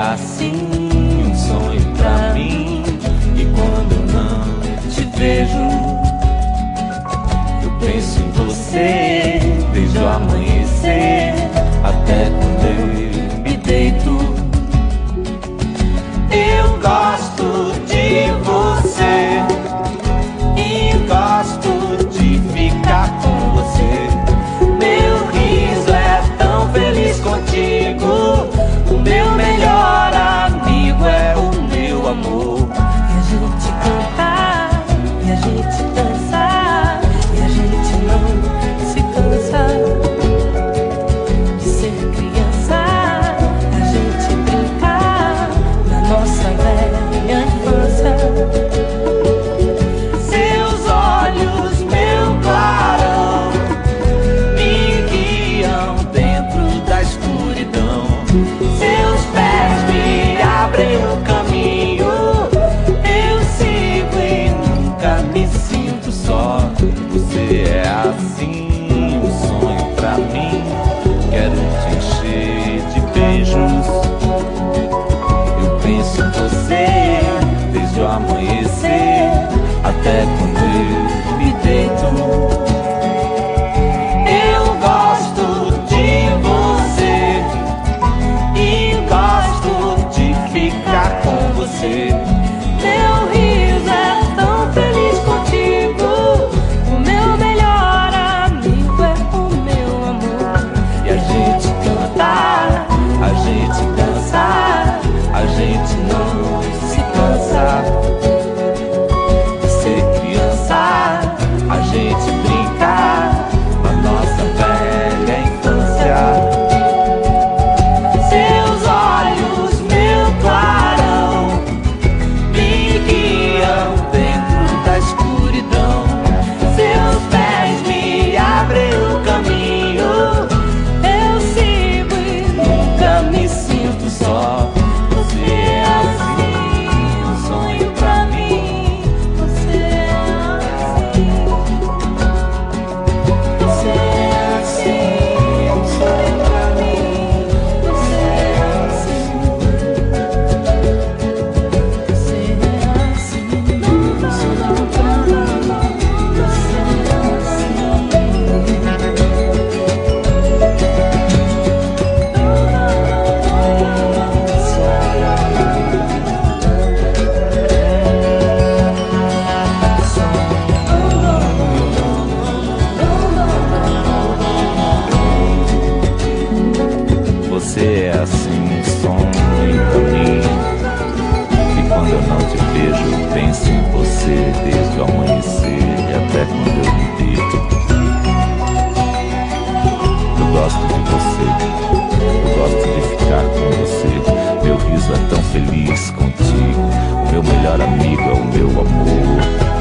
assim um sonho pra mim. E quando eu não te vejo, eu penso em você desde o amanhecer até quando eu me deito. Eu gosto de você e gosto de ficar com você. Meu riso é tão feliz contigo. O meu melhor amigo é o meu amor. E a gente canta, e a gente dança, e a gente não se cansa de ser criança. A gente brinca na nossa velha infância. Seus olhos, meu clarão, me guiam dentro da escuridão. Seus pés me abrem o caminho. Eu sigo e nunca me sinto só. Você é assim um sonho pra mim. Quero te encher de beijos. Eu penso em você desde o amanhecer até quando eu me deito. Eu gosto de você e gosto de ficar com você. Meu riso é tão feliz contigo. O meu melhor amigo é o meu amor. E a gente canta, a gente dança, a gente não se cansa de ser criança. A gente brinca na nossa velha infância. Seus olhos, meu clarão, me guiam dentro da escuridão. Seus pés me abrem o caminho. Eu sigo e Nunca me sinto só. Você é assim um sonho pra mim. você é assim. Você é assim, um sonho pra mim. Você é assim. Você é assim, um sonho pra mim. Você é Você é assim um sonho pra mim. E quando eu não te vejo, eu penso em você desde o amanhecer e até quando eu me deito. Eu gosto de você, eu gosto de ficar com você. Meu riso é tão feliz contigo. O meu melhor amigo é o meu amor.